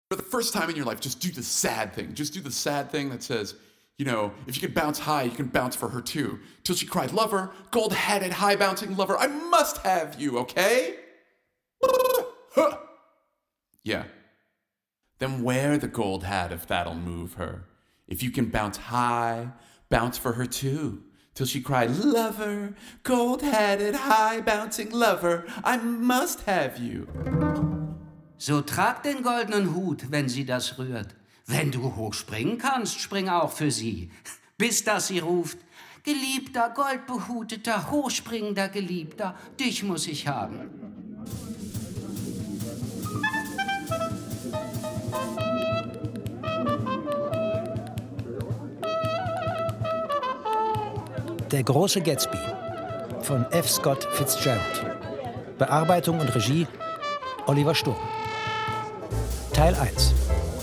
For the first time in your life, just do the sad thing. Just do the sad thing that says, if you can bounce high, you can bounce for her too. Till she cried, lover, gold-headed, high-bouncing lover, I must have you, okay? Yeah. Then wear the gold hat if that'll move her. If you can bounce high, bounce for her too. Till she cried, lover, gold-headed, high-bouncing lover, I must have you. So trag den goldenen Hut, wenn sie das rührt. Wenn du hochspringen kannst, spring auch für sie. Bis dass sie ruft, geliebter, goldbehuteter, hochspringender Geliebter, dich muss ich haben. Der große Gatsby von F. Scott Fitzgerald. Bearbeitung und Regie Oliver Sturm. Teil 1.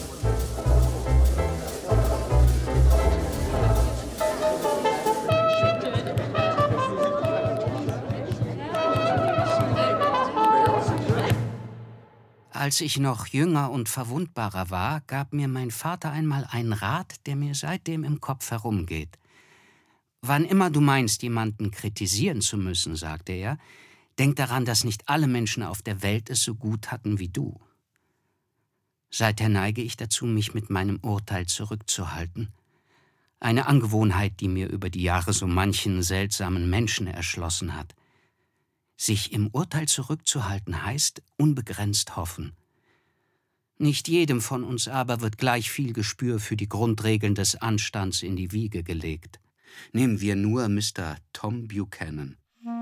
Als ich noch jünger und verwundbarer war, gab mir mein Vater einmal einen Rat, der mir seitdem im Kopf herumgeht. Wann immer du meinst, jemanden kritisieren zu müssen, sagte er, denk daran, dass nicht alle Menschen auf der Welt es so gut hatten wie du. Seither neige ich dazu, mich mit meinem Urteil zurückzuhalten. Eine Angewohnheit, die mir über die Jahre so manchen seltsamen Menschen erschlossen hat. Sich im Urteil zurückzuhalten heißt unbegrenzt hoffen. Nicht jedem von uns aber wird gleich viel Gespür für die Grundregeln des Anstands in die Wiege gelegt. Nehmen wir nur Mr. Tom Buchanan.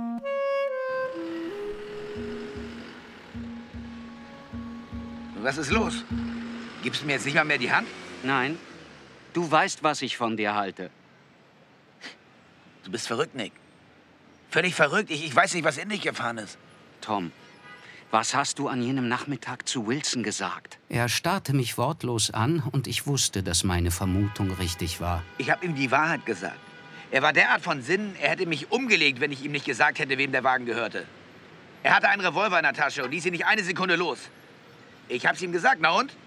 Was ist los? Gibst du mir jetzt nicht mal mehr die Hand? Nein, du weißt, was ich von dir halte. Du bist verrückt, Nick. Völlig verrückt. Ich weiß nicht, was in dich gefahren ist. Tom, was hast du an jenem Nachmittag zu Wilson gesagt? Er starrte mich wortlos an und ich wusste, dass meine Vermutung richtig war. Ich habe ihm die Wahrheit gesagt. Er war derart von Sinnen, er hätte mich umgelegt, wenn ich ihm nicht gesagt hätte, wem der Wagen gehörte. Er hatte einen Revolver in der Tasche und ließ ihn nicht eine Sekunde los. Ich hab's ihm gesagt, na und?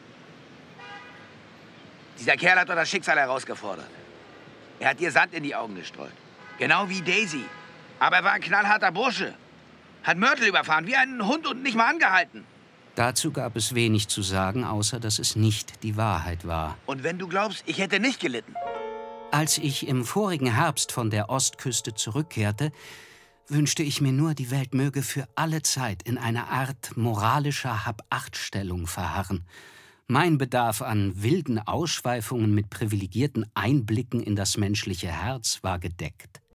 Dieser Kerl hat doch das Schicksal herausgefordert. Er hat dir Sand in die Augen gestreut. Genau wie Daisy. Aber er war ein knallharter Bursche. Hat Myrtle überfahren, wie ein Hund und nicht mal angehalten. Dazu gab es wenig zu sagen, außer dass es nicht die Wahrheit war. Und wenn du glaubst, ich hätte nicht gelitten? Als ich im vorigen Herbst von der Ostküste zurückkehrte, wünschte ich mir nur, die Welt möge für alle Zeit in einer Art moralischer Hab-Acht-Stellung verharren. Mein Bedarf an wilden Ausschweifungen mit privilegierten Einblicken in das menschliche Herz war gedeckt.